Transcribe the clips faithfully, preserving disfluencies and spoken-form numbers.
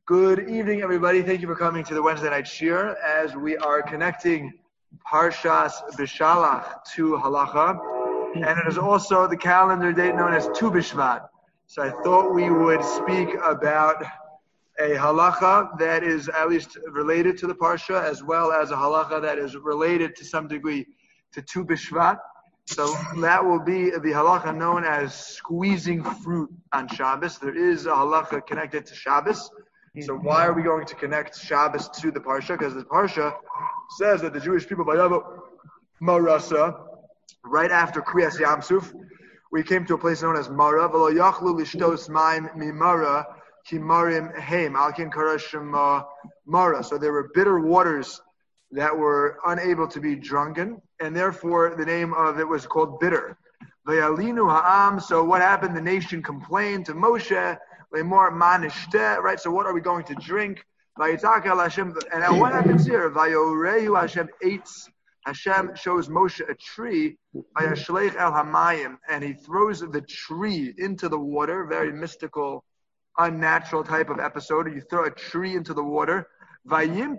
Good evening, everybody. Thank you for coming to the Wednesday night shir as we are connecting Parshas Bishalach to Halacha, and it is also the calendar date known as Tu B'Shvat. So I thought we would speak about a halacha that is at least related to the parsha, as well as a halacha that is related to some degree to Tu B'Shvat. So that will be the halacha known as squeezing fruit on Shabbos. There is a halacha connected to Shabbos. So why are we going to connect Shabbos to the parsha? Because the parsha says that the Jewish people, Marasa, right after Kriyas Yamsuf, we came to a place known as Mara. V'lo yachlu lishtos mayim mimara ki marim heim alkin karashim Mara. So there were bitter waters that were unable to be drunken, and therefore the name of it was called bitter. V'yalinu ha'am. So what happened? The nation complained to Moshe. Right, so what are we going to drink? And now what happens here? Hashem eats. Hashem shows Moshe a tree, and he throws the tree into the water. Very mystical, unnatural type of episode. You throw a tree into the water, and,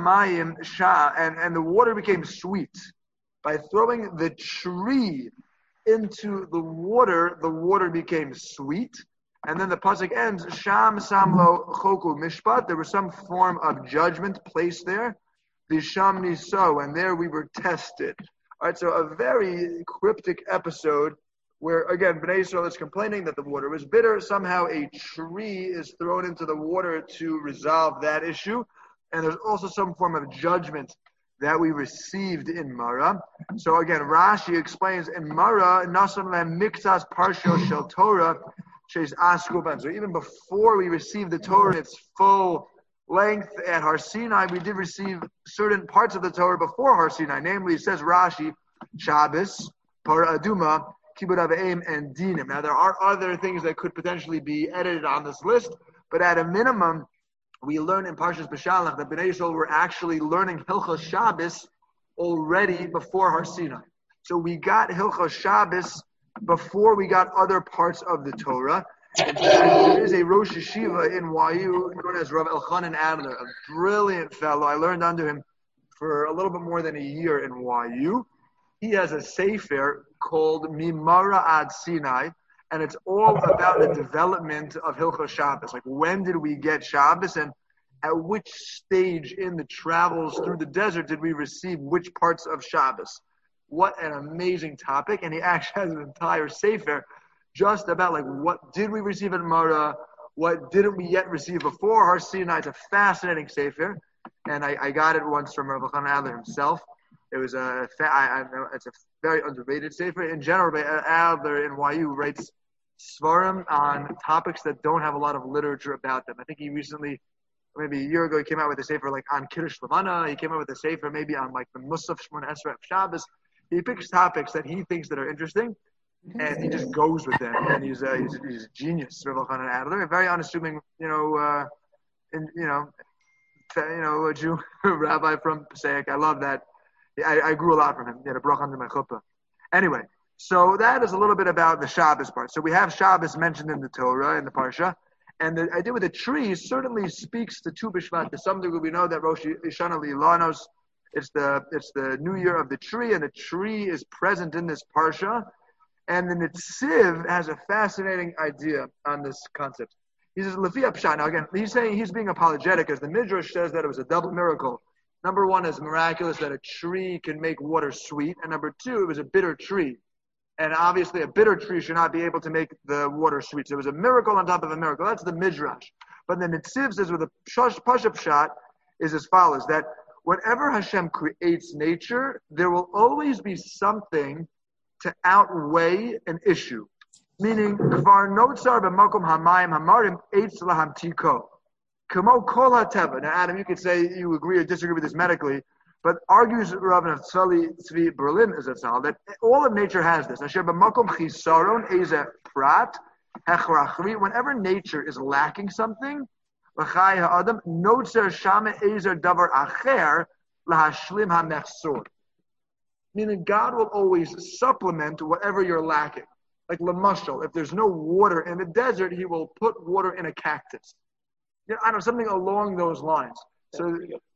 and the water became sweet. By throwing the tree into the water, the water became sweet. And then the pasuk ends, Sham Samlo Choku Mishpat. There was some form of judgment placed there. Visham Niso, and there we were tested. All right, so a very cryptic episode where, again, Bnei Yisrael is complaining that the water was bitter. Somehow a tree is thrown into the water to resolve that issue. And there's also some form of judgment that we received in Mara. So again, Rashi explains, in Mara, Nasan Lem Miktas Parsho Shel Torah, so even before we received the Torah in its full length at Har Sinai, we did receive certain parts of the Torah before Har Sinai. Namely, it says Rashi, Shabbos, Para Aduma, Kibbud Avim, and Dinim. Now, there are other things that could potentially be edited on this list, but at a minimum, we learn in Parshas Bishalach that Bnei Yisrael were actually learning Hilchos Shabbos already before Har Sinai. So we got Hilchos Shabbos before we got other parts of the Torah. And there is a Rosh Yeshiva in Y U known as Rav Elchanan Adler, a brilliant fellow. I learned under him for a little bit more than a year in Y U. He has a sefer called Mimara Ad Sinai, and it's all about the development of Hilchos Shabbos. Like, when did we get Shabbos, and at which stage in the travels through the desert did we receive which parts of Shabbos? What an amazing topic. And he actually has an entire sefer just about, like, what did we receive in Mara, what didn't we yet receive before Har Sinai. It's a fascinating sefer, and I, I got it once from Rav Elchanan Adler himself. It was a, I, I know it's a very underrated sefer. In general, Adler in Y U writes svarim on topics that don't have a lot of literature about them. I think he recently, maybe a year ago, he came out with a sefer like on Kiddush Levana. He came out with a sefer maybe on like the Musaf Shmona Esrei of Shabbos. He picks topics that he thinks that are interesting, and he just goes with them. And he's a, he's, he's a genius, Rav Elchanan Adler, a very unassuming, you know, uh, and you know, you know, a Jew rabbi from Passaic. I love that. I, I grew a lot from him. He had a brach under my chuppah. Anyway, so that is a little bit about the Shabbos part. So we have Shabbos mentioned in the Torah, in the Parsha, and the idea with the tree certainly speaks to Tu B'Shvat. To some degree, we know that Rosh Hashanah Lilanos, It's the it's the new year of the tree, and the tree is present in this parsha. And the Netziv has a fascinating idea on this concept. He says, Lefi Apshat. Now again, he's saying he's being apologetic, as the Midrash says that it was a double miracle. Number one, is miraculous that a tree can make water sweet, and number two, it was a bitter tree. And obviously, a bitter tree should not be able to make the water sweet. So it was a miracle on top of a miracle. That's the Midrash. But the Netziv says with a Pasha Pshat is as follows, that whenever Hashem creates nature, there will always be something to outweigh an issue. Meaning, kvar notzar b'makom hamayim hamarim eitz laham tiko. Kamo kol hateva. Now, Adam, you could say you agree or disagree with this medically, but argues Rav Naftali Tzvi Berlin is that all of nature has this. Asher b'makom chisaron eze prat hechrachri. Whenever nature is lacking something, l'chai ha'adam notzer shama ezer davar acher lahashlim hamechsor. Meaning, God will always supplement whatever you're lacking. Like Lamashal, if there's no water in the desert, he will put water in a cactus. you know, I don't know, something along those lines. So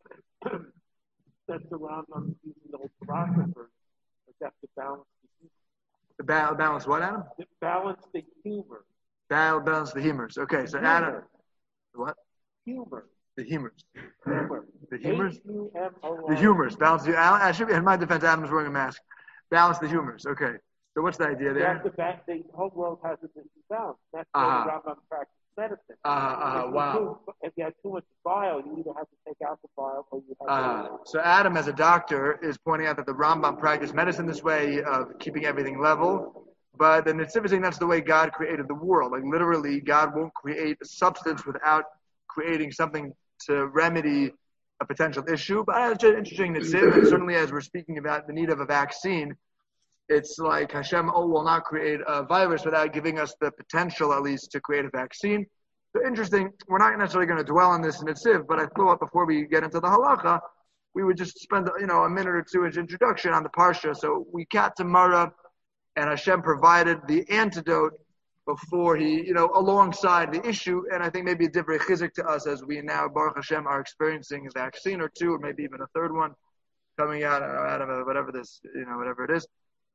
that's the Rambam using the old philosophers, but that's to balance the humor. The ba- balance what, Adam? To balance the humor. Ba- balance the humors. Okay, so humor. Adam, what? Humor. The humors. Humor. The humors. H U M O R. The humors. Balance the. I should be in my defense. Adam's wearing a mask. Balance the humors. Okay. So what's the idea there? The, back, the whole world has a disbalance. That's why uh-huh. the Rambam practices medicine. Uh-huh, uh-huh, if, wow. too, if you have too much bile, you either have to take out the bile or you have uh, to... So Adam, as a doctor, is pointing out that the Rambam practiced medicine this way of keeping everything level. But the Netziv is saying that's the way God created the world. Like literally, God won't create a substance without creating something to remedy a potential issue. But it's just interesting Netziv, and certainly as we're speaking about the need of a vaccine, it's like Hashem oh, will not create a virus without giving us the potential, at least, to create a vaccine. So interesting. We're not necessarily going to dwell on this in Netziv, but I thought before we get into the halacha, we would just spend you know a minute or two as introduction on the parsha. So we got to Mara, and Hashem provided the antidote before he, you know, alongside the issue. And I think maybe a divrei chizuk to us as we now, Baruch Hashem, are experiencing a vaccine or two, or maybe even a third one coming out, out of whatever this, you know, whatever it is.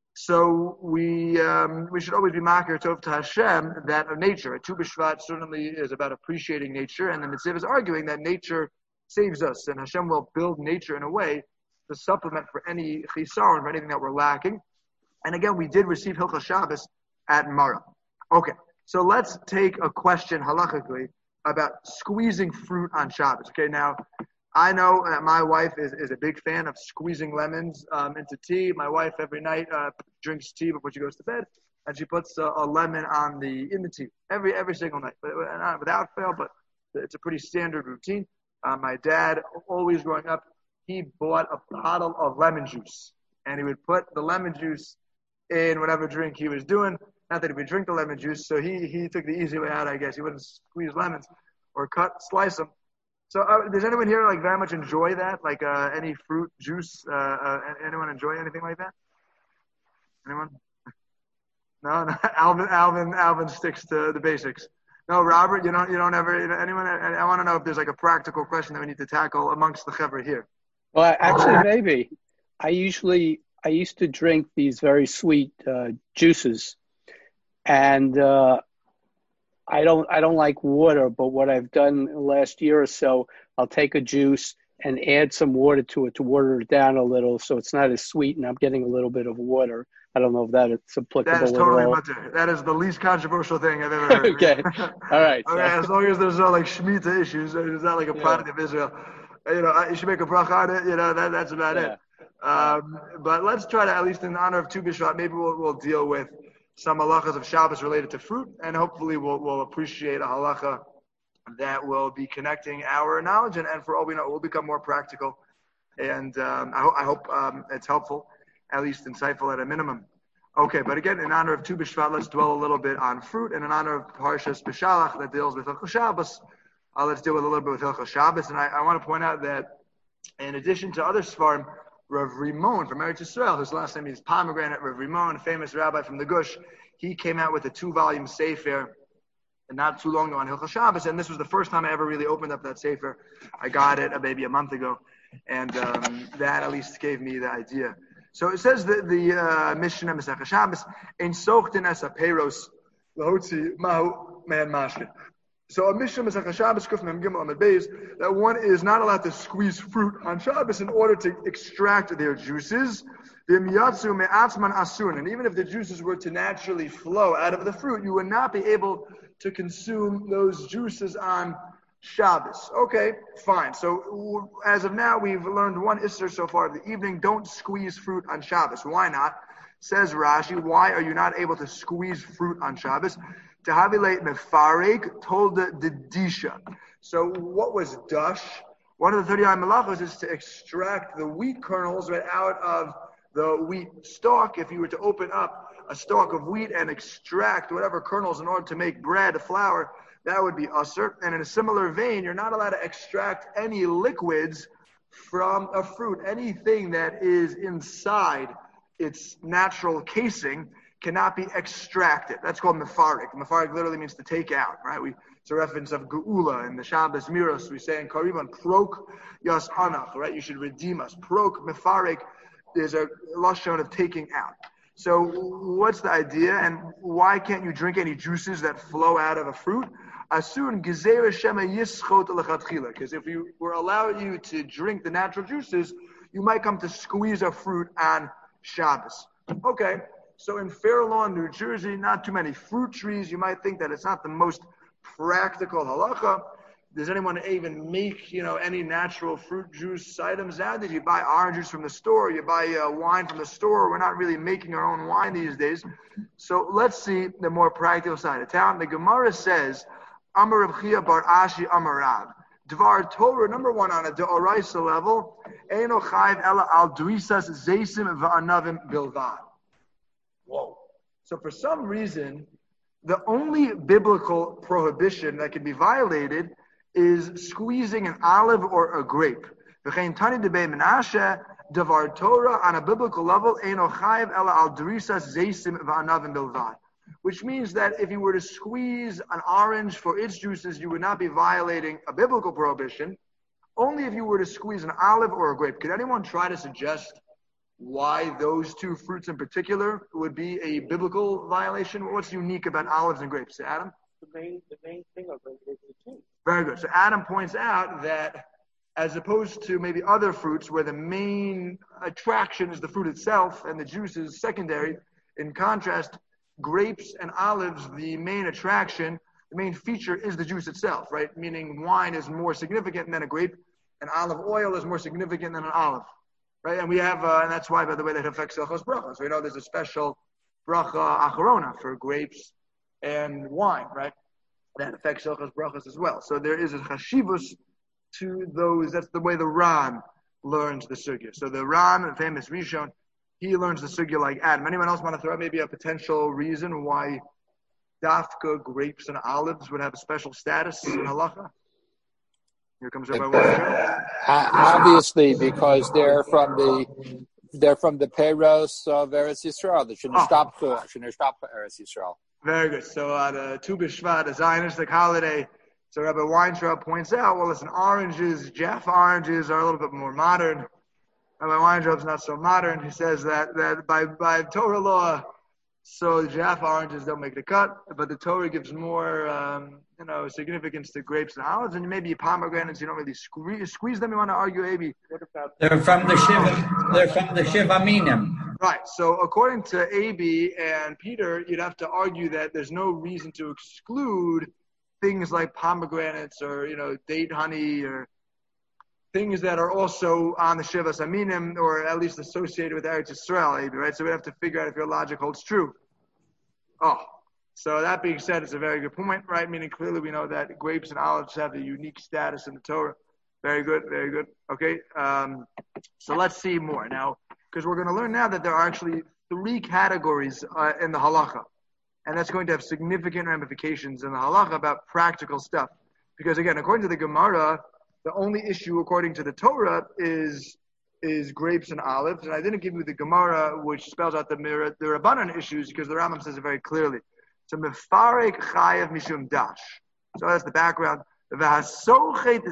So we um, we should always be makir tov to Hashem that of nature. Tu b'shvat certainly is about appreciating nature, and the Netziv is arguing that nature saves us, and Hashem will build nature in a way to supplement for any chisaron, for anything that we're lacking. And again, we did receive Hilchos Shabbos at Mara. Okay, so let's take a question halachically about squeezing fruit on Shabbos. Okay, now I know that my wife is, is a big fan of squeezing lemons um, into tea. My wife every night uh, drinks tea before she goes to bed, and she puts a, a lemon on the in the tea every every single night, but not without fail. But it's a pretty standard routine. Uh, my dad, always growing up, he bought a bottle of lemon juice, and he would put the lemon juice in whatever drink he was doing. Not that he would drink the lemon juice, so he he took the easy way out, I guess. He wouldn't squeeze lemons or cut slice them. So uh, does anyone here like very much enjoy that? Like uh, any fruit juice? Uh, uh, anyone enjoy anything like that? Anyone? No, no. Alvin, Alvin, Alvin sticks to the basics. No, Robert, you don't, you don't ever. You know, anyone? I, I want to know if there's like a practical question that we need to tackle amongst the chevra here. Well, actually, maybe. I usually, I used to drink these very sweet uh, juices, and. Uh, I don't I don't like water, but what I've done the last year or so, I'll take a juice and add some water to it to water it down a little so it's not as sweet and I'm getting a little bit of water. I don't know if that is applicable. That is totally at all. mutter. That is the least controversial thing I've ever heard. Okay. All right. Okay, so. As long as there's no like Shemitah issues, it's not like a product yeah. of Israel. You know, you should make a bracha on it, you know, that, that's about yeah. it. Um, but let's try to, at least in honor of Tu B'Shvat, maybe we'll, we'll deal with some halachas of Shabbos related to fruit, and hopefully we'll, we'll appreciate a halacha that will be connecting our knowledge, and, and for all we know, it will become more practical. And um, I, ho- I hope um, it's helpful, at least insightful at a minimum. Okay, but again, in honor of Tu B'Shvat, let's dwell a little bit on fruit, and in honor of Parshas B'Shalach that deals with Hilchos Shabbos, uh, let's deal with a little bit with Hilchos Shabbos. And I, I want to point out that in addition to other Sfarim, Rav Rimon from Eretz Yisrael, whose last name is Pomegranate, Rav Rimon, a famous rabbi from the Gush, he came out with a two-volume sefer not too long ago on Hilchos Shabbos, and this was the first time I ever really opened up that sefer. I got it uh, maybe a month ago, and um, that at least gave me the idea. So it says that the uh, Mishnah Masechah Shabbos, Ein sochten es haperos lahotzi mahu man mashkin. So a Mishnah Masechah Shabbos, Kuf Mem Gimel Amud Beis, that one is not allowed to squeeze fruit on Shabbos in order to extract their juices. And even if the juices were to naturally flow out of the fruit, you would not be able to consume those juices on Shabbos. Okay, fine. So as of now, we've learned one Isser so far of the evening. Don't squeeze fruit on Shabbos. Why not? Says Rashi, why are you not able to squeeze fruit on Shabbos? Tahavilate mefarek told the disha. So what was dash? One of the thirty-nine malachos is to extract the wheat kernels right out of the wheat stalk. If you were to open up a stalk of wheat and extract whatever kernels in order to make bread, flour, that would be usur. And in a similar vein, you're not allowed to extract any liquids from a fruit. Anything that is inside its natural casing cannot be extracted. That's called mefarik. Mefarik literally means to take out, right? We, it's a reference of geula in the Shabbos Miros. We say in Kariban, prok yas anach, right? You should redeem us. Prok, mefarik is a lashon of taking out. So what's the idea, and why can't you drink any juices that flow out of a fruit? Asun gezerah shema yischot lechatchila. Because if you were allowed you to drink the natural juices, you might come to squeeze a fruit on Shabbos. Okay, so in Fair Lawn, New Jersey, not too many fruit trees. You might think that it's not the most practical halacha. Does anyone even make, you know, any natural fruit juice items now? Did you buy orange juice from the store? You buy uh, wine from the store? We're not really making our own wine these days. So let's see the more practical side of town. The Gemara says, Amar Rav Chia bar Ashi Amar Rav. Dvar Torah, number one, on a deoraisa level, Eino chayv ela al duisas zeisim va'anavim bilvad. Whoa. So for some reason, the only biblical prohibition that can be violated is squeezing an olive or a grape. V'chein tani debei menashe, davar Torah, on a biblical level, eino chayiv ela al drisas zeisim va'anavim bilvad. Which means that if you were to squeeze an orange for its juices, you would not be violating a biblical prohibition. Only if you were to squeeze an olive or a grape. Could anyone try to suggest why those two fruits in particular would be a biblical violation? What's unique about olives and grapes? Adam? The main, the main thing of it is the juice. Very good. So Adam points out that as opposed to maybe other fruits where the main attraction is the fruit itself and the juice is secondary, in contrast, grapes and olives, the main attraction, the main feature is the juice itself, right? Meaning wine is more significant than a grape, and olive oil is more significant than an olive, right? And we have, uh, and that's why, by the way, that affects Hilchos Bracha. So we know there's a special bracha acharona for grapes and wine, right? That affects Hilchos Brachas as well. So there is a chashivus to those. That's the way the Ran learns the sugya. So the Ran, the famous Rishon, he learns the sugya like Adam. Anyone else want to throw out maybe a potential reason why dafka, grapes, and olives would have a special status in halacha? Here comes Rabbi Weintraub. Uh, obviously, because they're from the they're from the Peiros of Eretz Yisrael. The Shnei Shtap Eretz Yisrael. Very good. So uh, the Tu B'Shvat, the Zionistic holiday. So Rabbi Weintraub points out, well, listen, oranges, Jaffa oranges are a little bit more modern. Rabbi Weintraub's not so modern. He says that, that by, by Torah law, so the Jaffa oranges don't make the cut, but the Torah gives more, um, you know, significance to grapes and olives, and maybe pomegranates, you don't really squeeze, squeeze them. You want to argue, maybe. They're from the Shiva. They're from the Shiva Minim. Right. So according to A B and Peter, you'd have to argue that there's no reason to exclude things like pomegranates or, you know, date honey or things that are also on the Shiva Aminim or at least associated with Eretz Yisrael, A B, right? So we have to figure out if your logic holds true. Oh, so that being said, it's a very good point, right? Meaning clearly we know that grapes and olives have a unique status in the Torah. Very good, very good. Okay, um, so let's see more now, because we're going to learn now that there are actually three categories uh, in the halacha, and that's going to have significant ramifications in the halacha about practical stuff. Because again, according to the Gemara, the only issue according to the Torah is is grapes and olives, and I didn't give you the Gemara, which spells out the the Rabbanan issues, because the Rambam says it very clearly. So mefarek chayav mishum dash. So that's the background. So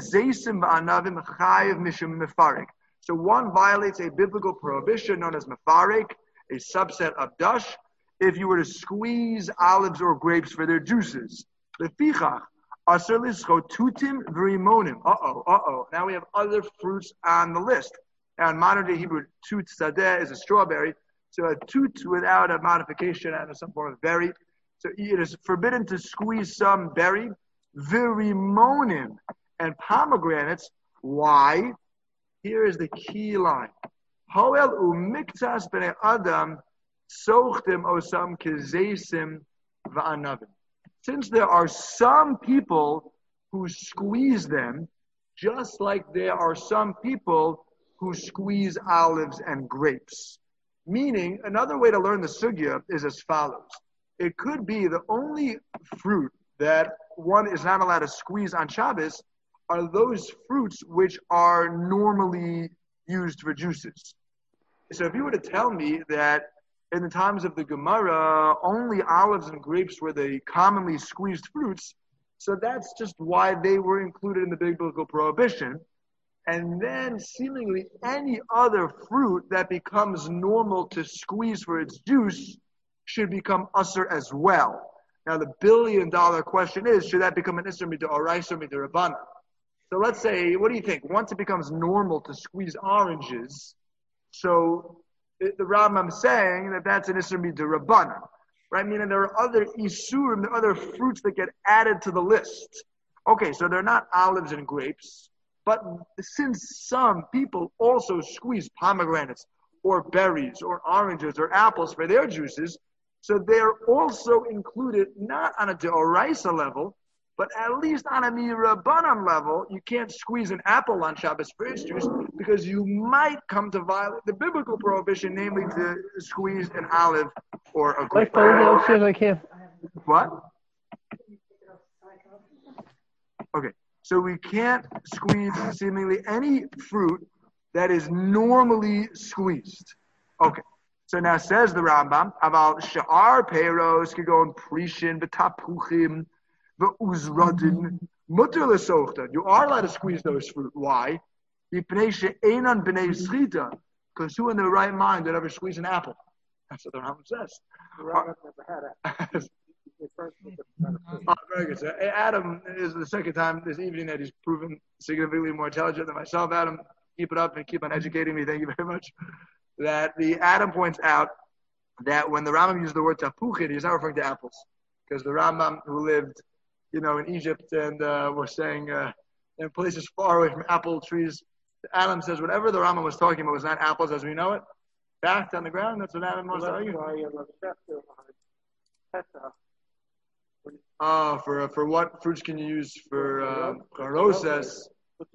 one violates a biblical prohibition known as mefarek, a subset of dash, if you were to squeeze olives or grapes for their juices. Lefichach, aser lischot tutim v'rimonim. Uh-oh, uh-oh. Now we have other fruits on the list. Now in modern day Hebrew, tut sadeh is a strawberry. So a tut without a modification and some form of berry. So it is forbidden to squeeze some berry. Virimonim and pomegranates. Why? Here is the key line. Hoel umiktas b'nei adam sochtim osam kezeisim va'anavim. Since there are some people who squeeze them, just like there are some people who squeeze olives and grapes. Meaning, another way to learn the sugya is as follows. It could be the only fruit that one is not allowed to squeeze on Shabbos are those fruits which are normally used for juices. So if you were to tell me that in the times of the Gemara, only olives and grapes were the commonly squeezed fruits. So that's just why they were included in the biblical prohibition. And then seemingly any other fruit that becomes normal to squeeze for its juice should become usher as well. Now the billion dollar question is, should that become an isser mid'oraisa or mid'rabbanan? So let's say, what do you think? Once it becomes normal to squeeze oranges, so the Rambam saying that that's an isser mid'rabbanan, right? Meaning there are other isurim, there are other fruits that get added to the list. Okay, so they're not olives and grapes, but since some people also squeeze pomegranates or berries or oranges or apples for their juices, so they're also included not on a deoraisa level, but at least on a mirabanan level. You can't squeeze an apple on Shabbos for its juice because you might come to violate the biblical prohibition, namely to squeeze an olive or a grape. My phone downstairs, I can't. What? Okay, so we can't squeeze seemingly any fruit that is normally squeezed. Okay. So now says the Rambam, Aval Sha'ar Peiros Kigon Prishin B'Tapuchim V'Uzradin Mutter L'Sochta. You are allowed to squeeze those fruit. Why? B'Pnei She'enan B'nei Schita. Because who in their right mind would ever squeeze an apple? That's what the Rambam says. The Rambam never had it. Oh, very good. So Adam is the second time this evening that he's proven significantly more intelligent than myself. Adam, keep it up and keep on educating me. Thank you very much. That the Adam points out that when the Rambam used the word tapuchin, he's not referring to apples, because the Rambam who lived, you know, in Egypt and uh, was saying uh, in places far away from apple trees, Adam says whatever the Rambam was talking about was not apples as we know it. Fact on the ground. That's what Adam wants to argue. Oh, for for what fruits can you use for uh, roses?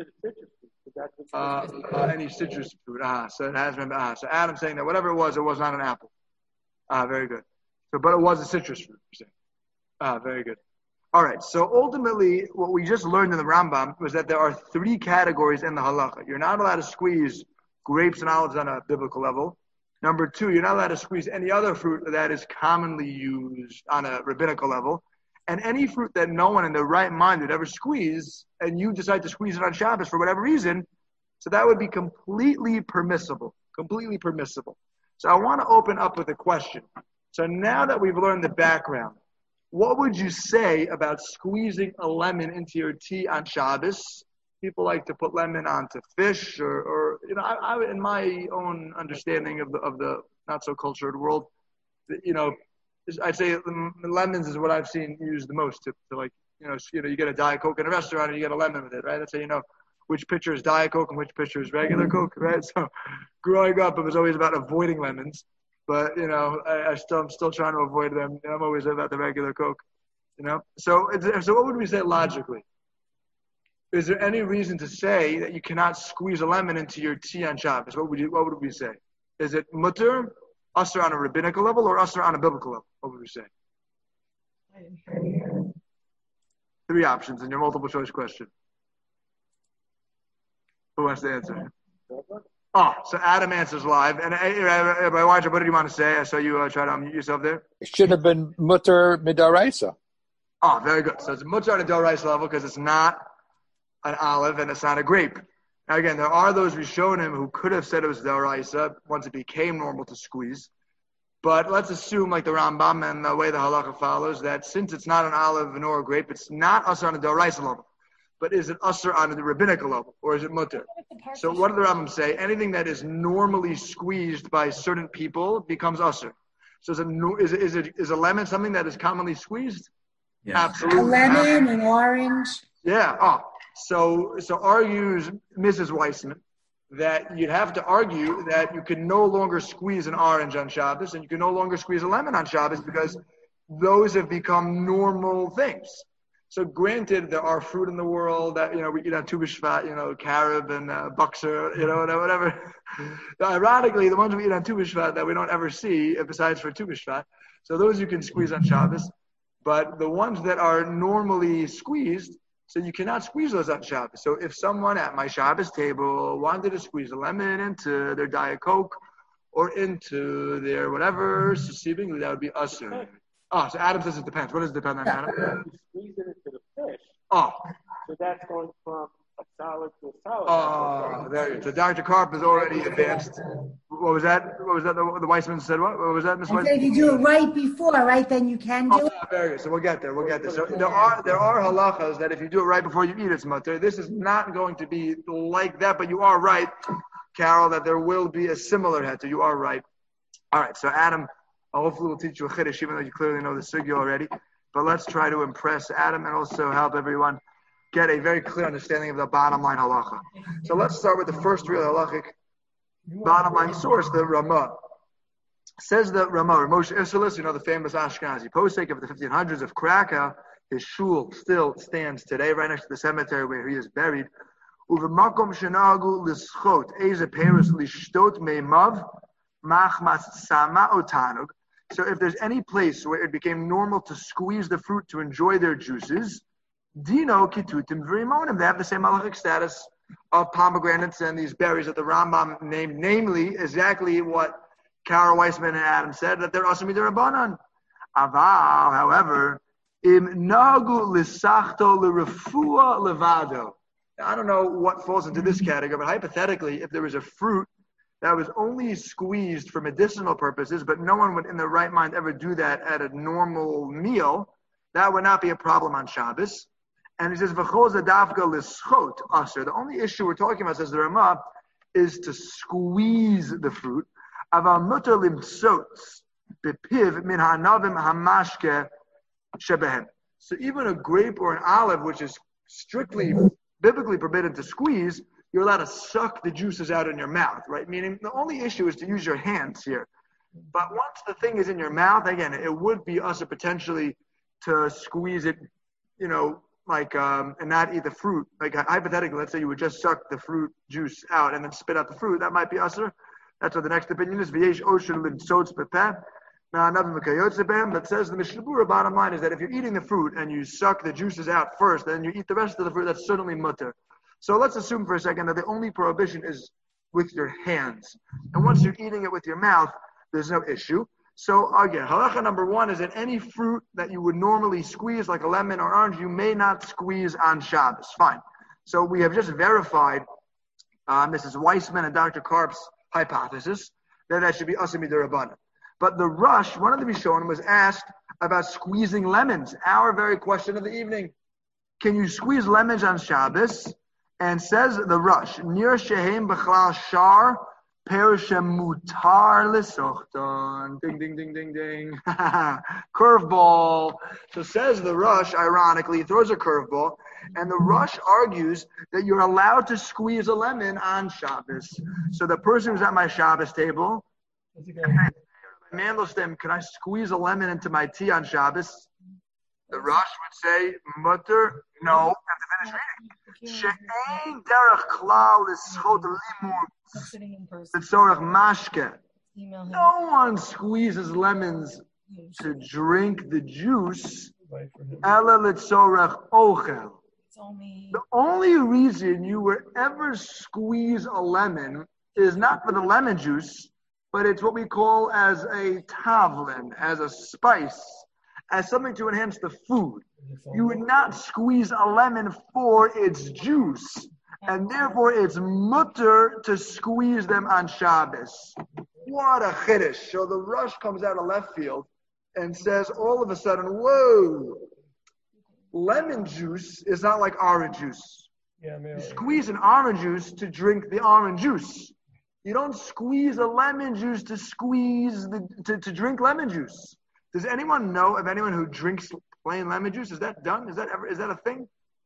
Uh, uh, any citrus fruit. Ah, so it has been. Ah, so Adam's saying that whatever it was, it was not an apple. Ah, very good. So, but it was a citrus fruit. You're saying. Ah, very good. All right. So ultimately, what we just learned in the Rambam was that there are three categories in the halacha. You're not allowed to squeeze grapes and olives on a biblical level. Number two, you're not allowed to squeeze any other fruit that is commonly used on a rabbinical level. And any fruit that no one in their right mind would ever squeeze, and you decide to squeeze it on Shabbos for whatever reason, so that would be completely permissible. Completely permissible. So I want to open up with a question. So now that we've learned the background, what would you say about squeezing a lemon into your tea on Shabbos? People like to put lemon onto fish, or, or you know, I, I, in my own understanding of the of the not so cultured world, you know, I'd say lemons is what I've seen used the most to, to like, you know, you know, you get a Diet Coke in a restaurant and you get a lemon with it, right? That's how you know which pitcher is Diet Coke and which pitcher is regular Coke, right? So growing up, it was always about avoiding lemons, but you know, I, I still, I'm still trying to avoid them. I'm always about the regular Coke, you know? So, so what would we say logically? Is there any reason to say that you cannot squeeze a lemon into your tea on Shabbos? What would you, what would we say? Is it mutter, usher on a rabbinical level, or usher on a biblical level? What would we say? Three options in your multiple choice question. Who wants to answer? Oh, so Adam answers live. And uh, by watch, what did you want to say? I saw you uh, try to unmute yourself there. It should have been mutter midaraisa. Oh, very good. So it's mutter on a doraisa level because it's not an olive and it's not a grape. Now again, there are those Rishonim who could have said it was doraisa once it became normal to squeeze. But let's assume, like the Rambam and the way the halacha follows, that since it's not an olive nor a grape, it's not usher on a doraisa level. But is it usher on the rabbinical level, or is it mutter? So what did the Rambam say? Anything that is normally squeezed by certain people becomes usher. So is it, is it, is it is a lemon something that is commonly squeezed? Yes. Absolutely. A lemon, an orange. Yeah. Oh, so so argues Missus Weissman that you'd have to argue that you can no longer squeeze an orange on Shabbos and you can no longer squeeze a lemon on Shabbos because those have become normal things. So granted, there are fruit in the world that, you know, we eat on Tu B'Shvat, you know, carob and uh, buxer, you know, whatever. Ironically, the ones we eat on Tu B'Shvat that we don't ever see, besides for Tu B'Shvat, so those you can squeeze on Shabbos. But the ones that are normally squeezed, so you cannot squeeze those on Shabbos. So if someone at my Shabbos table wanted to squeeze a lemon into their Diet Coke, or into their whatever, so seemingly that would be usher. Oh, so Adam says it depends. What does it depend on, Adam? You squeeze it into the fish, Oh, so that's going from a solid to a solid. oh, there you go. So Doctor Karp is already advanced. What was that? What was that? The, the Weissman said what? What was that, Miss And so Weissman? if you do it right before, right, then you can do Oh, it. very good. So we'll get there. We'll get there. So there are there are halachas that if you do it right before you eat, it's mutter. This is not going to be like that, but you are right, Carol, that there will be a similar heter. You are right. All right. So Adam, hopefully we'll teach you a chiddush, even though you clearly know the sugya already. But let's try to impress Adam and also help everyone get a very clear understanding of the bottom line halacha. So let's start with the first real halachic bottom line source, the Ramah. Says the Ramah, Moshe Isserles, you know, the famous Ashkenazi posek of the fifteen hundreds of Krakow. His shul still stands today, right next to the cemetery where he is buried. Uvemakom shenagu lischot eze peros lishtot meimav machmas sama otanug. So if there's any place where it became normal to squeeze the fruit to enjoy their juices, dino kitutim v'rimonim, they have the same halachic status of pomegranates and these berries that the Rambam named, namely exactly what Carol Weissman and Adam said, that they're asumi derabanan. Aval, however, im nagu lisachto l'refua levado. I don't know what falls into this category, but hypothetically, if there was a fruit that was only squeezed for medicinal purposes, but no one would in their right mind ever do that at a normal meal, that would not be a problem on Shabbos. And he says, V'chol zadavka lischot aser. The only issue we're talking about, says the Ramah, is to squeeze the fruit. Aval mutar limtzots bepiv min hanavim hamashke shebehem. So even a grape or an olive, which is strictly biblically forbidden to squeeze, you're allowed to suck the juices out in your mouth, right? Meaning the only issue is to use your hands here. But once the thing is in your mouth, again, it would be us potentially to squeeze it, you know, like, um, and not eat the fruit. Like hypothetically, let's say you would just suck the fruit juice out and then spit out the fruit. That might be usher. That's what the next opinion is. V'yesh osher l'mtzots bepeh. Now, another mekayotze that says the Mishnah Berurah bottom line is that if you're eating the fruit and you suck the juices out first, then you eat the rest of the fruit, that's certainly mutter. So let's assume for a second that the only prohibition is with your hands. And once you're eating it with your mouth, there's no issue. So again, halacha number one is that any fruit that you would normally squeeze, like a lemon or orange, you may not squeeze on Shabbos. Fine. So we have just verified um, Missus Weissman and Doctor Karp's hypothesis that that should be asumi d'Rabbanan. But the Rush, one of the Rishonim, was asked about squeezing lemons. Our very question of the evening. Can you squeeze lemons on Shabbos? And says the Rush, Nir shehem b'chlal shar perushem mutar l'sochton. Ding, ding, ding, ding, ding. Curveball. So says the Rush, ironically, he throws a curveball, and the Rush argues that you're allowed to squeeze a lemon on Shabbos. So the person who's at my Shabbos table, Mandelstam, can I squeeze a lemon into my tea on Shabbos? The Rush would say, mutter, no, have to finish reading. She'ein derech klal l'schot limud l'tzorech mashke. No one squeezes lemons to drink the juice. Ela l'tzorech ochel. The only reason you would ever squeeze a lemon is not for the lemon juice, but it's what we call as a tavlin, as a spice, as something to enhance the food. You would not squeeze a lemon for its juice, and therefore it's mutter to squeeze them on Shabbos. What a chiddush. So the Rush comes out of left field and says all of a sudden, whoa, lemon juice is not like orange juice. You squeeze an orange juice to drink the orange juice. You don't squeeze a lemon juice to squeeze the to, to drink lemon juice. Does anyone know of anyone who drinks plain lemon juice? Is that done? Is that ever? Is that a thing?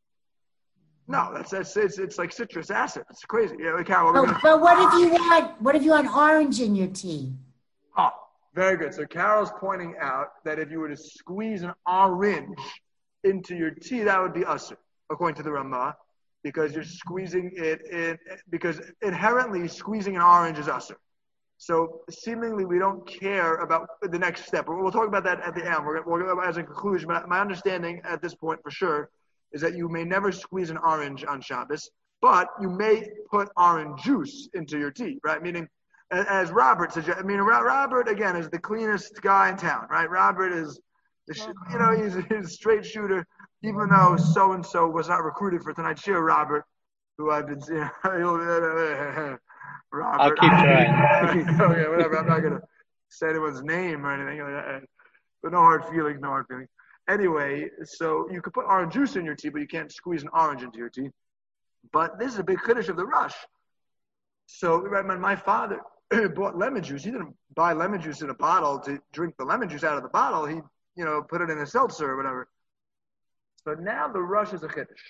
No, that's, that's it's it's like citrus acid. It's crazy. Yeah, Carol. But, Gonna... but what if you want what if you want orange in your tea? Oh, very good. So Carol's pointing out that if you were to squeeze an orange into your tea, that would be usher, according to the Ramah, because you're squeezing it in. Because inherently, squeezing an orange is usher. So seemingly we don't care about the next step. We'll talk about that at the end. We're going to, as a conclusion, but my understanding at this point for sure is that you may never squeeze an orange on Shabbos, but you may put orange juice into your tea, right? Meaning as Robert suggests. I mean, Robert again is the cleanest guy in town, right? Robert is, the, you know, he's, he's a straight shooter. Even though so and so was not recruited for tonight's show, Robert, who I've been seeing. Robert. I'll keep trying. Okay, whatever. I'm not gonna say anyone's name or anything, but no hard feelings, no hard feelings. Anyway, so you could put orange juice in your tea, but you can't squeeze an orange into your tea. But this is a big chiddush of the rush. So right, when my father bought lemon juice, he didn't buy lemon juice in a bottle to drink the lemon juice out of the bottle. He, you know, put it in a seltzer or whatever. So now the rush is a chiddush.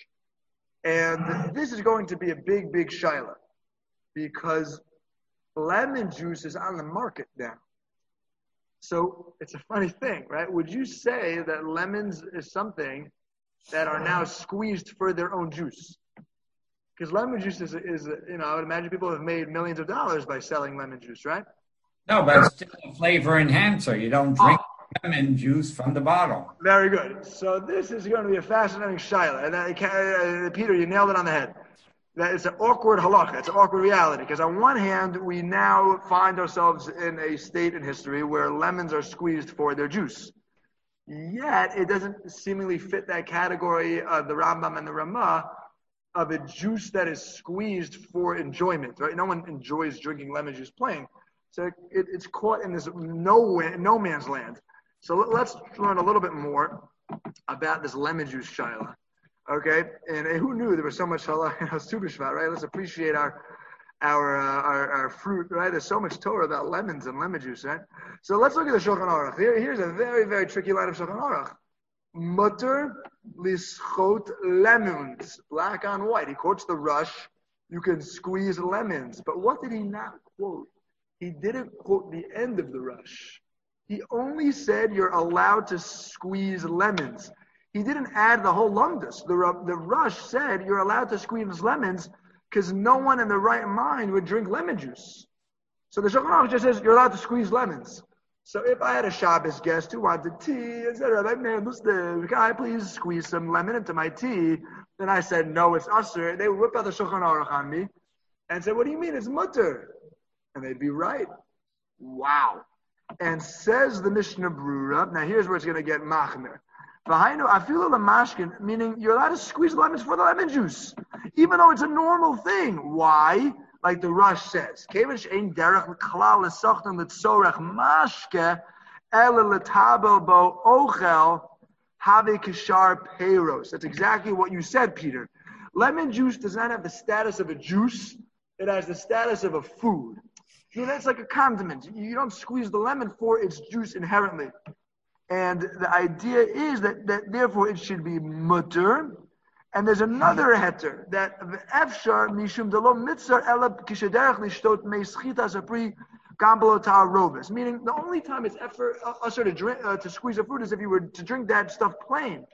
And this is going to be a big, big shaila because lemon juice is on the market now. So it's a funny thing, right? Would you say that lemons is something that are now squeezed for their own juice? Because lemon juice is, is, you know, I would imagine people have made millions of dollars by selling lemon juice, right? No, but it's still a flavor enhancer. You don't drink oh. lemon juice from the bottle. Very good. So this is going to be a fascinating shaila. And uh, Peter, you nailed it on the head. That it's an awkward halacha. It's an awkward reality. Because on one hand, we now find ourselves in a state in history where lemons are squeezed for their juice. Yet, it doesn't seemingly fit that category of the Rambam and the Ramah of a juice that is squeezed for enjoyment, right? No one enjoys drinking lemon juice plain. So it, it's caught in this no, no man's land. So let's learn a little bit more about this lemon juice shaila. Okay, and, and who knew there was so much halach in Tu B'Shvat, right? Let's appreciate our our, uh, our our fruit, right? There's so much Torah about lemons and lemon juice, right? So let's look at the Shulchan Aruch. Here, here's a very, very tricky line of Shulchan Aruch. Mutter lischot lemons, black on white. He quotes the Rush. You can squeeze lemons, but what did he not quote? He didn't quote the end of the Rush. He only said you're allowed to squeeze lemons. He didn't add the whole lumdus. The, the Rush said you're allowed to squeeze lemons because no one in their right mind would drink lemon juice. So the Shulchan Aruch just says you're allowed to squeeze lemons. So if I had a Shabbos guest who wanted tea, et cetera, like, man, can I please squeeze some lemon into my tea? Then I said, no, it's usher. They would whip out the Shulchan Aruch on me and say, what do you mean? It's mutter. And they'd be right. Wow. And says the Mishnah Brura, now here's where it's going to get machmer. V'hainu afilu lamashkin, meaning you're allowed to squeeze lemons for the lemon juice, even though it's a normal thing. Why? Like the Rush says, kevish ein derech l'klal l'sochtem l'tzorech mashke ele l'tabel bo ochel have kishar peiros. That's exactly what you said, Peter. Lemon juice does not have the status of a juice; it has the status of a food. You know, that's like a condiment. You don't squeeze the lemon for its juice inherently. And the idea is that, that therefore it should be mutter. And there's another heter that efshar mishum delo mitzar elab kishederach lishtot meschita sapri gambalotar robus. Meaning the only time it's effort usher to drink uh, to squeeze a fruit is if you were to drink that stuff plain.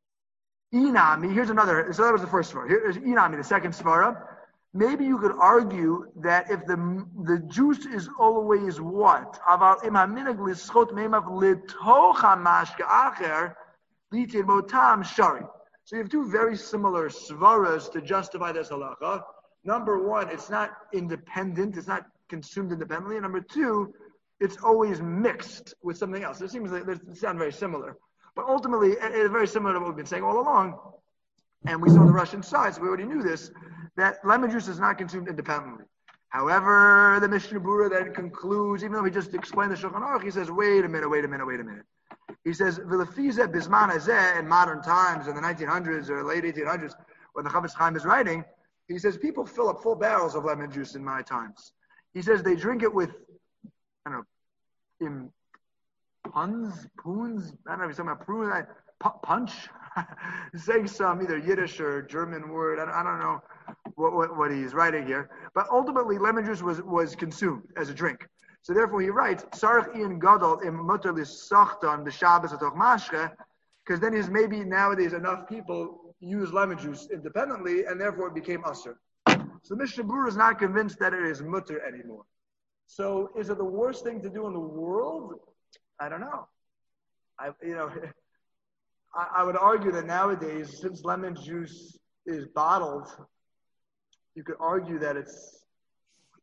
Inami. Here's another. So that was the first svara. Here's inami, the second svara. Maybe you could argue that if the the juice is always what? Aval im haminag lischot meimav litocha mashke acher litin motam shari. So you have two very similar svaras to justify this halacha. Number one, it's not independent; it's not consumed independently. And number two, it's always mixed with something else. It seems like they sound very similar, but ultimately, it's very similar to what we've been saying all along. And we saw the Russian side, so we already knew this, that lemon juice is not consumed independently. However, the Mishnah Brura then concludes, even though he just explained the Shulchan Aruch, he says, wait a minute, wait a minute, wait a minute. He says, V'lefize bisman hazeh, in modern times, in the nineteen hundreds or late eighteen hundreds, when the Chavetz Chaim is writing, he says, people fill up full barrels of lemon juice in my times. He says they drink it with, I don't know, in puns, poons, I don't know if he's talking about prune, punch? He's saying some either Yiddish or German word. I don't, I don't know what, what, what he's writing here. But ultimately, lemon juice was, was consumed as a drink. So therefore, he writes, Sarach Ian Gadol im mutter l'sachtan b'Shabbos atoch mashke, because then is maybe nowadays enough people use lemon juice independently, and therefore it became usher. So the Mishnah Brura is not convinced that it is mutter anymore. So is it the worst thing to do in the world? I don't know. I, you know, I, I would argue that nowadays, since lemon juice is bottled, you could argue that it's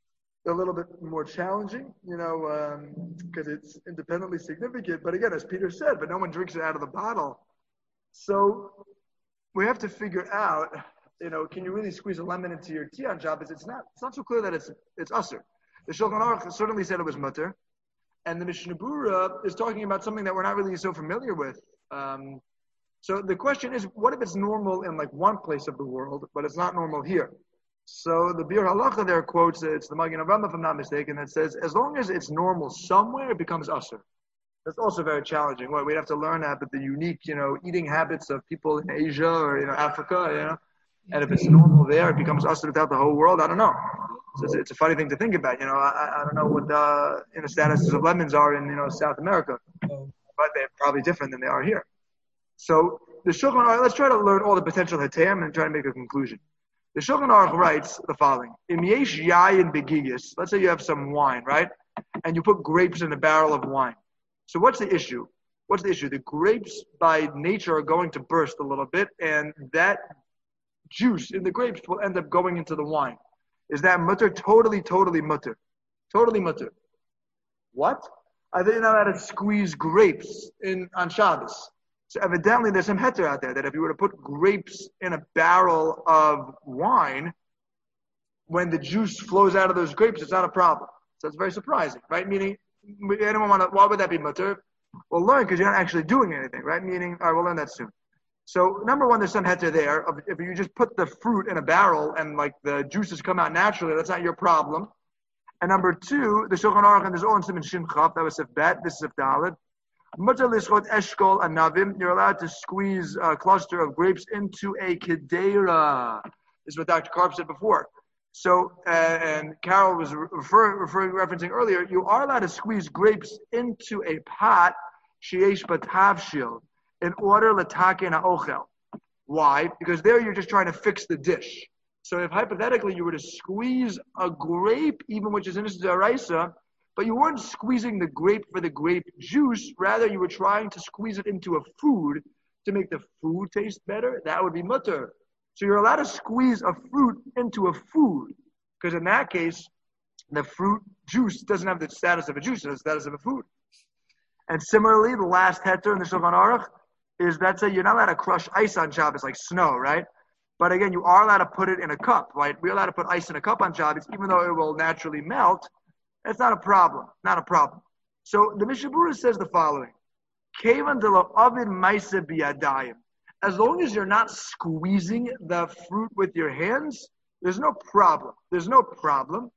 a little bit more challenging, you know, because um, it's independently significant. But again, as Peter said, but no one drinks it out of the bottle. So we have to figure out, you know, can you really squeeze a lemon into your tea on Shabbos? It's not. It's not so clear that it's it's usher. The Shulchan Aruch certainly said it was mutter, and the Mishnah Berurah is talking about something that we're not really so familiar with. Um, so the question is, what if it's normal in like one place of the world, but it's not normal here? So the Bir Halacha there quotes, it's the Magen Avraham, if I'm not mistaken, that says, as long as it's normal somewhere, it becomes usher. That's also very challenging. Well, we'd have to learn that, but the unique, you know, eating habits of people in Asia or, you know, Africa, you know, and if it's normal there, it becomes usher without the whole world. I don't know. So it's, it's a funny thing to think about. You know, I, I don't know what the, you know, statuses of lemons are in, you know, South America, but they're probably different than they are here. So the Shulchan Aruch, let's try to learn all the potential heteim and try to make a conclusion. The Shulchan Aruch writes the following: Im yesh yayin begigis. Let's say you have some wine, right? And you put grapes in a barrel of wine. So what's the issue? What's the issue? The grapes by nature are going to burst a little bit, and that juice in the grapes will end up going into the wine. Is that mutter? Totally, totally mutter. Totally mutter. What? I didn't know how to squeeze grapes in on Shabbos. So evidently there's some heter out there that if you were to put grapes in a barrel of wine, when the juice flows out of those grapes, it's not a problem. So it's very surprising, right? Meaning, anyone want to, why would that be mutter? Well, learn because you're not actually doing anything, right? Meaning, all right, we'll learn that soon. So number one, there's some heter there. If you just put the fruit in a barrel and like the juices come out naturally, that's not your problem. And number two, the Shulchan Aruch, and there's all in Siman Shin Chaf, that was Sif Bet, this is Sif Dalet. You're allowed to squeeze a cluster of grapes into a kedera. This is what Doctor Karp said before. So, uh, and Carol was referring, referring, referencing earlier, you are allowed to squeeze grapes into a pot, sheyesh batavshil, in order l'taken ha'ochel. Why? Because there you're just trying to fix the dish. So if hypothetically you were to squeeze a grape, even which is in deraisa, but you weren't squeezing the grape for the grape juice, rather you were trying to squeeze it into a food to make the food taste better, that would be mutter. So you're allowed to squeeze a fruit into a food, because in that case, the fruit juice doesn't have the status of a juice, it has the status of a food. And similarly, the last heter in the Shulchan Aruch is that say you're not allowed to crush ice on Shabbos like snow, right? But again, you are allowed to put it in a cup, right? We're allowed to put ice in a cup on Shabbos, even though it will naturally melt. That's not a problem. Not a problem. So the Mishnah Berurah says the following: Kevan de lo ovid maise biyadayim. As long as you're not squeezing the fruit with your hands, there's no problem. There's no problem.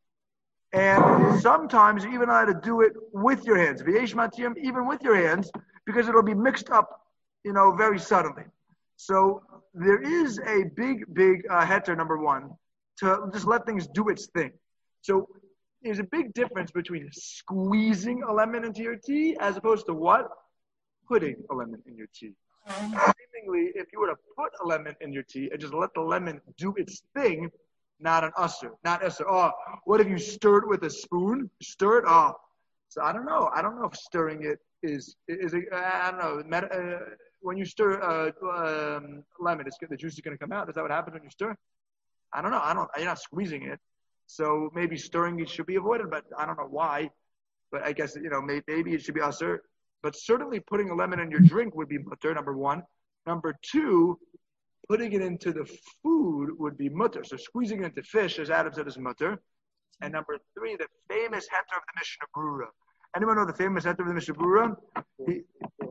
And sometimes you're even allowed to do it with your hands. V'yesh matiyim, even with your hands, because it'll be mixed up, you know, very suddenly. So there is a big, big uh, heter, number one, to just let things do its thing. So there's a big difference between squeezing a lemon into your tea as opposed to what? Putting a lemon in your tea. Seemingly, if you were to put a lemon in your tea and just let the lemon do its thing, not an usher, not usher. Oh, what if you stir it with a spoon? Stir it? Oh, so I don't know. I don't know if stirring it is, is it, I don't know. Uh, when you stir uh, um, lemon, it's, the juice is going to come out. Is that what happens when you stir? I don't know. I don't, you're not squeezing it. So maybe stirring it should be avoided, but I don't know why. But I guess, you know, maybe, maybe it should be usher. But certainly putting a lemon in your drink would be mutter, number one. Number two, putting it into the food would be mutter. So squeezing it into fish, as Adam said, is mutter. And number three, the famous heter of the Mishnah Berurah. Anyone know the famous heter of the Mishnah Berurah? He,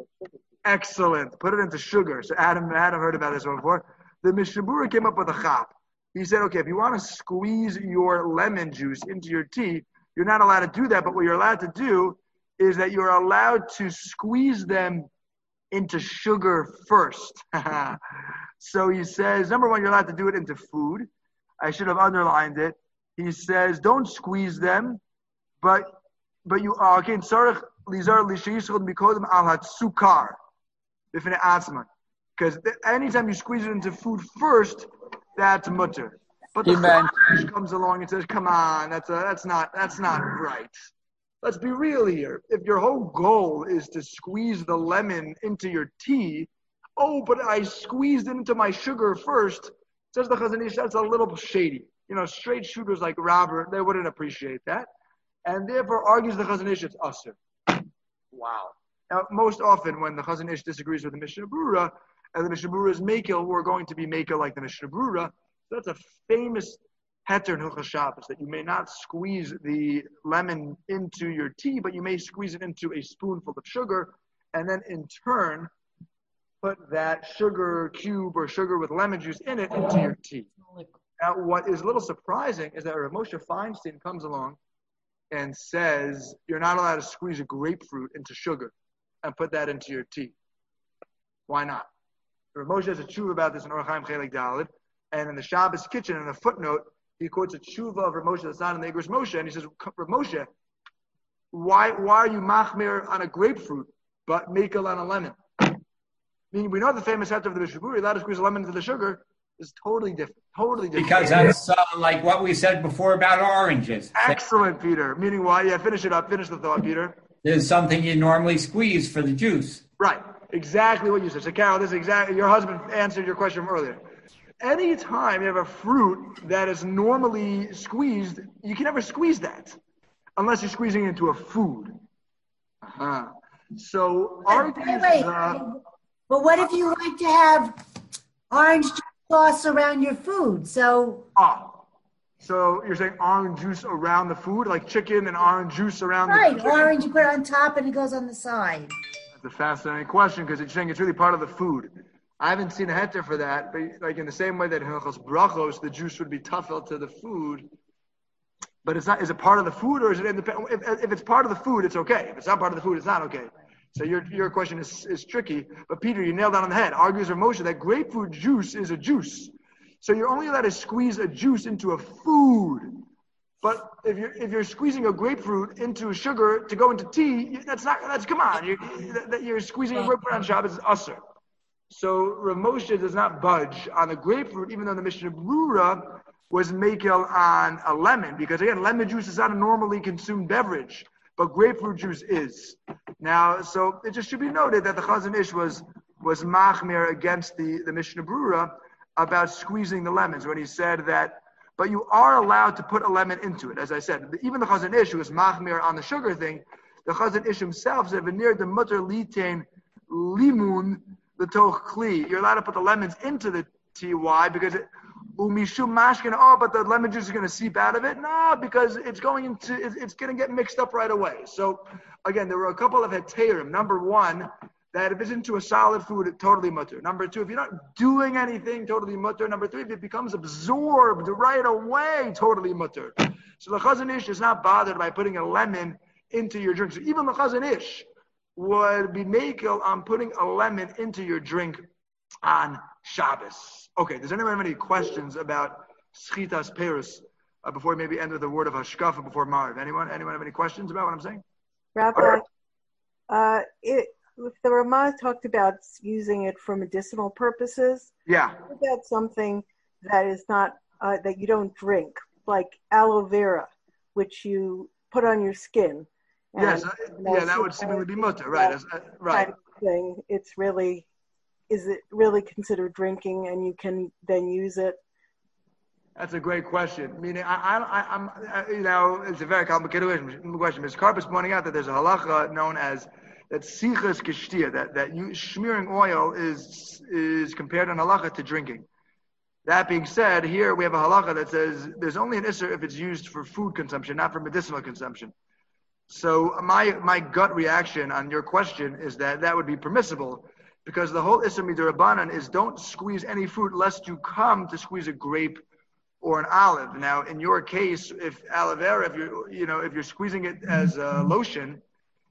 excellent. Put it into sugar. So Adam, Adam heard about this one before. The Mishnah Berurah came up with a chap. He said, okay, if you want to squeeze your lemon juice into your tea, you're not allowed to do that. But what you're allowed to do is that you're allowed to squeeze them into sugar first. So he says, number one, you're allowed to do it into food. I should have underlined it. He says, don't squeeze them, but but you are okay. Because anytime you squeeze it into food first, that's mutter. But the Chazon comes along and says, "Come on, that's a, that's not that's not right. Let's be real here. If your whole goal is to squeeze the lemon into your tea, oh, but I squeezed it into my sugar first," says the Chazon Ish, that's a little shady. you know, straight shooters like Robert, they wouldn't appreciate that. And therefore argues the Chazon Ish, it's Asr. Wow. Now, most often when the Chazon Ish disagrees with the Mishnah Brura, and the Mishnah Brura is Mekel, we're going to be Mekel like the Mishnah Brura. So that's a famous heter in Hilchos Shabbos, that you may not squeeze the lemon into your tea, but you may squeeze it into a spoonful of sugar, and then in turn, put that sugar cube or sugar with lemon juice in it into your tea. Now, what is a little surprising is that Rav Moshe Feinstein comes along and says, you're not allowed to squeeze a grapefruit into sugar and put that into your tea. Why not? Rav Moshe has a tshuva about this in Orach Chaim Chelik Daled, and in the Shabbos kitchen, in a footnote, he quotes a tshuva of Rav Moshe that's not in the Igros Moshe, and he says, Rav Moshe, why, why are you machmir on a grapefruit, but mekel on a lemon? I mean, we know the famous heter of the Mishnah Brura, you're allowed to squeeze a lemon into the sugar, is totally different. Totally different. Because that's uh, like what we said before about oranges. Excellent, Peter. Meaning why? Yeah, finish it up. Finish the thought, Peter. There's something you normally squeeze for the juice. Right. Exactly what you said. So, Carol, this is exactly, your husband answered your question from earlier. Any time you have a fruit that is normally squeezed, you can never squeeze that unless you're squeezing it into a food. Uh-huh. So, argues, wait, wait. uh, But what if you like to have orange sauce around your food? So ah, so you're saying orange juice around the food, like chicken and orange juice around right, the food? orange you put it on top and it goes on the side. That's a fascinating question because it's saying it's really part of the food. I haven't seen a heter for that, but like in the same way that in Hilchos Brachos, the juice would be tafel to the food. But it's not. Is it part of the food or is it independent? If, if it's part of the food, it's okay. If it's not part of the food, it's not okay. So your your question is, is tricky, but Peter, you nailed that on the head. Argues Rav Moshe that grapefruit juice is a juice. So you're only allowed to squeeze a juice into a food. But if you're if you're squeezing a grapefruit into sugar to go into tea, that's not that's come on. You're, you're squeezing a grapefruit on Shabbos is usher. So Rav Moshe does not budge on the grapefruit, even though the Mishnah Brura was mekel on a lemon, because again, lemon juice is not a normally consumed beverage, but grapefruit juice is. Now, so it just should be noted that the Chazon Ish was was machmir against the, the Mishnah Brura about squeezing the lemons when he said that, but you are allowed to put a lemon into it. As I said, even the Chazon Ish, who was machmir on the sugar thing, the Chazon Ish himself said, "V'nir the mutter litain limun the toch kli." You're allowed to put the lemons into the tea. Why? Because it, umishum mashkin. Oh, but the lemon juice is going to seep out of it. No, because it's going into it's, it's going to get mixed up right away. So again, there were a couple of heterim. Number one, that if it's into a solid food, it's totally mutter. Number two, if you're not doing anything, totally mutter. Number three, if it becomes absorbed right away, totally mutter. So the Chazon Ish is not bothered by putting a lemon into your drink. So even the Chazon Ish would be makel on putting a lemon into your drink on Shabbos. Okay, does anyone have any questions about Schitas Perus uh, before we maybe end with a word of Hashkafa before Marv? Anyone? Anyone have any questions about what I'm saying? Rabbi, right. uh, it, the Ramah talked about using it for medicinal purposes. Yeah. What about something that is not, uh, that you don't drink, like aloe vera, which you put on your skin? And, yes, uh, you know, yeah, that would seemingly be mutter, right? Uh, right. Kind of thing. It's really, is it really considered drinking, and you can then use it? That's a great question. Meaning, I, I, I'm, I, you know, it's a very complicated question. Mister Karp is pointing out that there's a halacha known as that sichas kishtia, that that you, smearing oil is is compared in halacha to drinking. That being said, here we have a halacha that says there's only an isser if it's used for food consumption, not for medicinal consumption. So my my gut reaction on your question is that that would be permissible, because the whole isser midirabanan is don't squeeze any fruit lest you come to squeeze a grape or an olive. Now, in your case, if aloe vera, if you're you know if you're squeezing it as a lotion,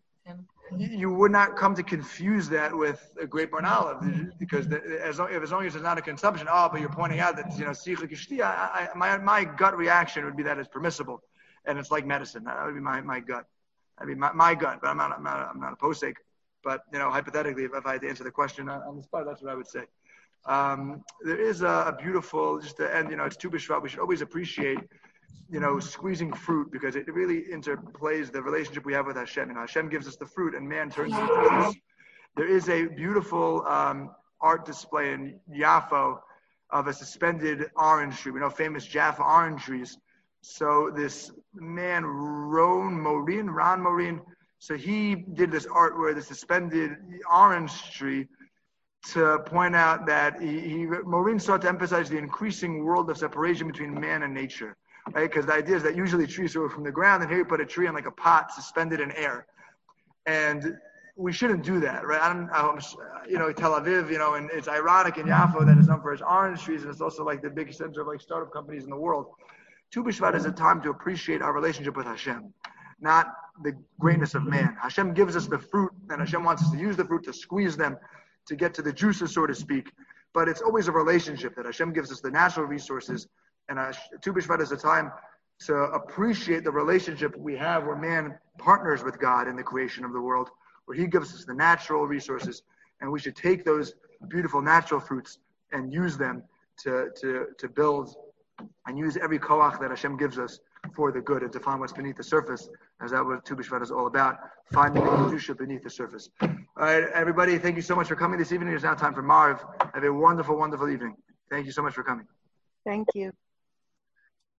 you would not come to confuse that with a grape or an olive, because the, as long if as long as it's not a consumption. Oh, but you're pointing out that you know sicha kishti. I, I, my my gut reaction would be that it's permissible, and it's like medicine. That would be my, my gut. I mean, my, my gut, but I'm not, I'm not, I'm not a posek. But, you know, hypothetically, if, if I had to answer the question on, on the spot, that's what I would say. Um, there is a, a beautiful, just to end, you know, it's Tu B'Shvat. We should always appreciate, you know, squeezing fruit, because it really interplays the relationship we have with Hashem. You know, Hashem gives us the fruit and man turns it into juice. There is a beautiful um, art display in Yafo of a suspended orange tree. We know famous Jaffa orange trees. So this man, Ron Morin, Ron Morin, so he did this art where the suspended orange tree to point out that he, he Morin sought to emphasize the increasing world of separation between man and nature, right? Because the idea is that usually trees grow from the ground, and here you put a tree in like a pot suspended in air. And we shouldn't do that, right? I don't, um, you know, Tel Aviv, you know, and it's ironic in Yaffo that it's known for its orange trees, and it's also like the big center of like startup companies in the world. Tu B'Shvat is a time to appreciate our relationship with Hashem, not the greatness of man. Hashem gives us the fruit, and Hashem wants us to use the fruit to squeeze them, to get to the juices, so to speak. But it's always a relationship that Hashem gives us the natural resources, and uh, Tu B'Shvat is a time to appreciate the relationship we have where man partners with God in the creation of the world, where he gives us the natural resources, and we should take those beautiful natural fruits and use them to, to, to build and use every koach that Hashem gives us for the good and to find what's beneath the surface, as that what Tu B'Shvat is all about, finding the kedusha beneath the surface. All right, everybody, thank you so much for coming this evening. It's now time for Marv. Have a wonderful, wonderful evening. Thank you so much for coming. Thank you.